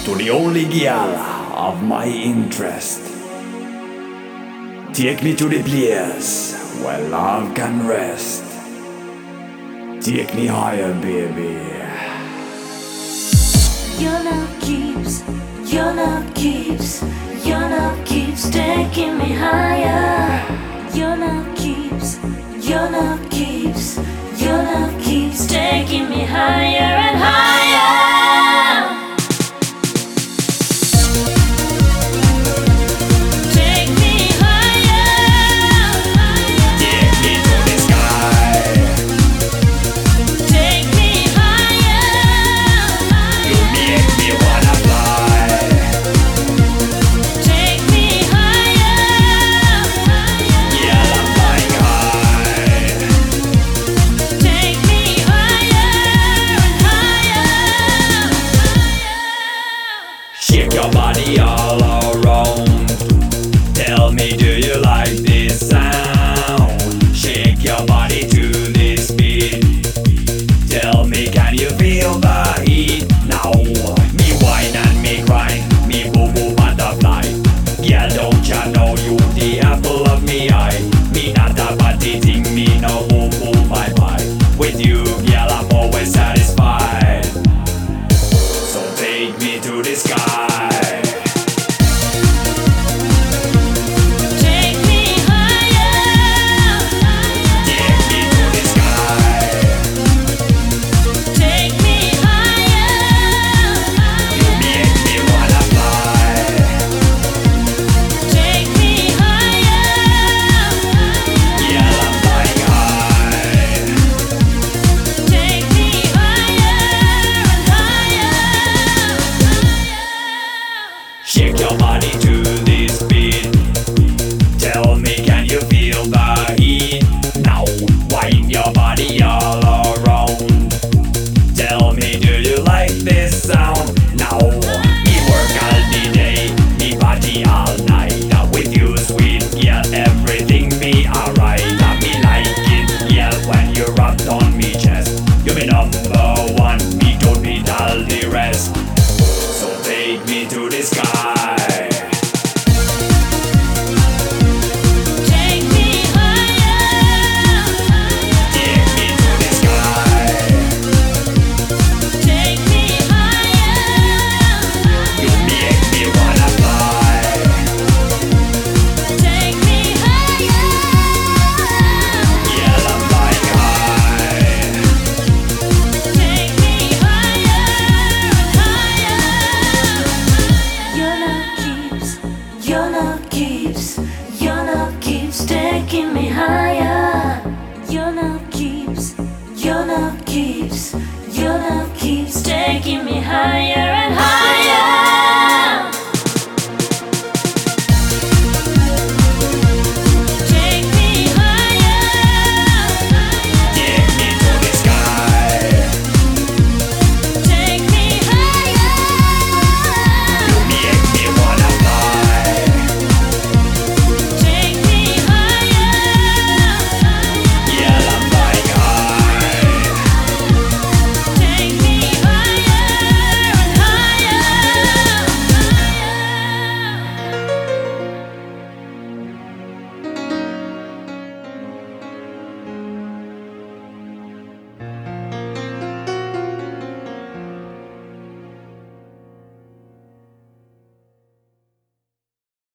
to the only girl of my interest. Take me to the place where love can rest. Take me higher, baby. Your love keeps, your love keeps, your love keeps taking me higher. Your love keeps, your love keeps, your love keeps taking me higher and higher. Take me higher, Take me to the sky. take me higher. You make me wanna fly. Take me higher, Yeah, I'm flying high. take me higher and higher. Shake your body all around. Tell me, do you like this sound? Shake your body to this beat. Tell me, can you feel the heat now? Me whine and me grind, me boo boo butterfly. Yeah, don't ya know you the apple of me eye? Me not a body thing, me no boo boo bye bye. With you, girl, I'm always satisfied. So take me to the sky. Take me higher, Take me to the sky. take me higher. You make me wanna fly. Take me higher, Yeah, I'm flying high. take me higher and higher. Shake your body to this beat. Tell me, can you feel the heat now? Wind your body all around. Tell me, do you like this sound now? Me work all the day, me party all night. With you, sweet girl, everything be alright. Me like it, girl, when you rub on me chest. You be number one, me don't need all the rest. So take me to the sky. Take me higher, Take me to the sky. take me higher. You make me wanna fly. Take me higher, Yeah, I'm flying high. take me higher and higher. Your love keeps, your love keeps, your love keeps taking me higher. Your love keeps, your love keeps, your love keeps taking me higher